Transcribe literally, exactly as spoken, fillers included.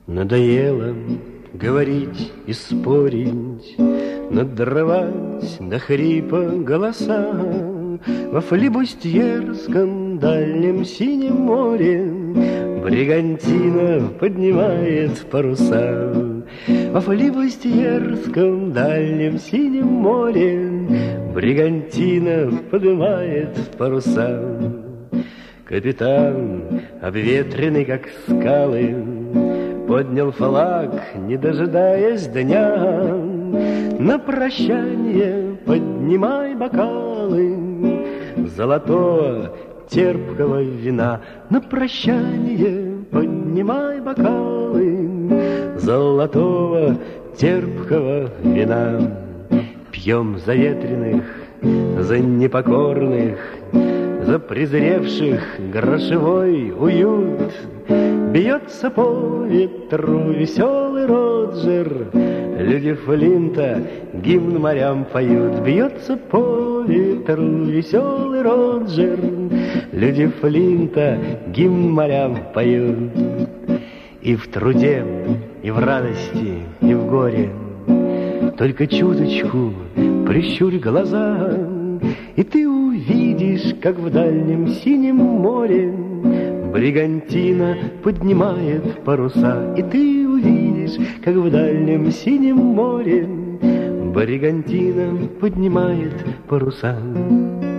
Надоело говорить и спорить, надрывать до хрипа голоса. Во флибустьерском дальнем синем море бригантина поднимает паруса. Во флибустьерском дальнем синем море бригантина поднимает паруса. Капитан, обветренный как скалы, поднял флаг, не дожидаясь дня. На прощание поднимай бокалы золотого терпкого вина. На прощание поднимай бокалы золотого терпкого вина. Пьем за ветреных, за непокорных, за презревших грошевой уют. Бьется по ветру веселый Роджер, люди Флинта гимн морям поют. Бьется по ветру веселый Роджер, люди Флинта гимн морям поют. И в труде, и в радости, и в горе только чуточку прищурь глаза, и ты увидишь, как в дальнем синем море бригантина поднимает паруса. И ты увидишь, как в дальнем синем море бригантина поднимает паруса.